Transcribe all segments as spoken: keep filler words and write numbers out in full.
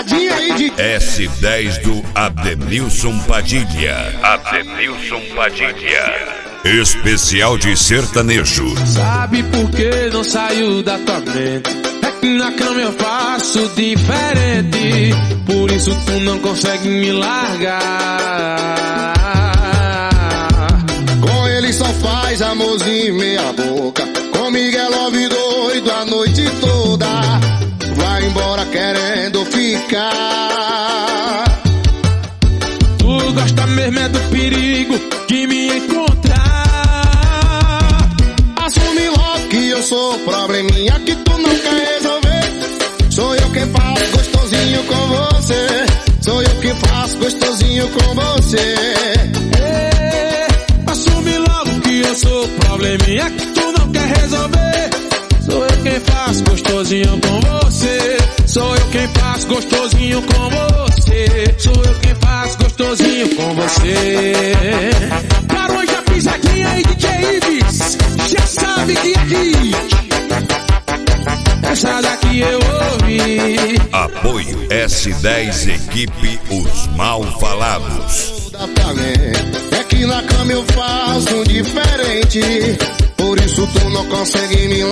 pisadinha aí de S dez do Adenilson Padilha. Adenilson Padilha. Especial de sertanejo. Sabe por que não saiu da tua mente? É que na cama eu faço diferente, por isso tu não consegue me largar. Com ele só faz amorzinho meia boca, comigo é love doido a noite toda, vai embora querendo ficar. Tu gosta mesmo é do perigo de me encontrar. Assume logo que eu sou probleminha que tu não quer resolver. Sou eu quem faço gostosinho com você, sou eu que faço gostosinho com você. É, assume logo que eu sou probleminha que tu não quer resolver. Sou eu quem faço gostosinho com você, sou eu quem faço gostosinho com você, sou eu quem faço gostosinho com você. Barões da pisadinha aí, D J Ives, já sabe que aqui essa daqui eu ouvi. Apoio S dez Equipe Os Mal Falados. É que na cama eu faço um diferente, por isso tu não consegue me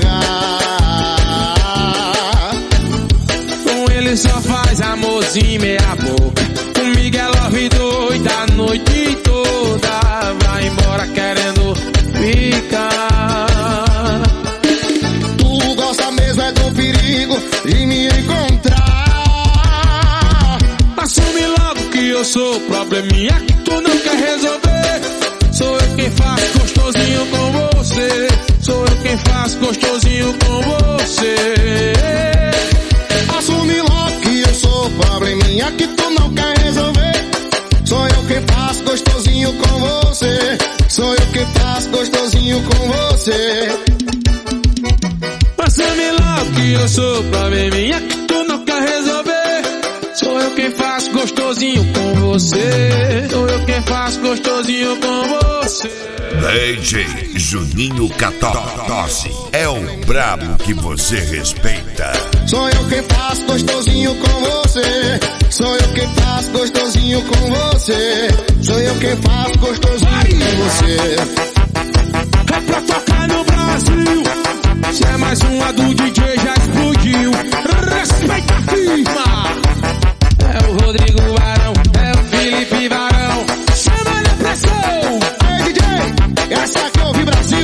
largar. Com ele só faz amorzinho meia boca, comigo é love doida a noite toda, vai embora querendo ficar. Tu gosta mesmo é do perigo de me encontrar. Assume logo que eu sou probleminha que tu não quer resolver. Sou eu quem faço gostosinho com você, sou eu quem faço gostosinho com você. Assume logo que eu sou probleminha que tu não quer resolver. Sou eu quem faço gostosinho com você, sou eu quem faço gostosinho com você. Assume logo que eu sou probleminha que tu não quer resolver. Sou eu quem faço gostosinho com você, sou eu quem faço gostosinho com você. D J Juninho Catorce é o brabo que você respeita. Sou eu quem faço gostosinho com você, sou eu quem faço gostosinho com você, sou eu quem faço gostosinho com você. É pra tocar no Brasil, se é mais uma do D J já explodiu. Respeita a firma. É o Rodrigo Varão, é o Felipe Varão, chama na pressão. Ei D J, essa aqui é o Brasil.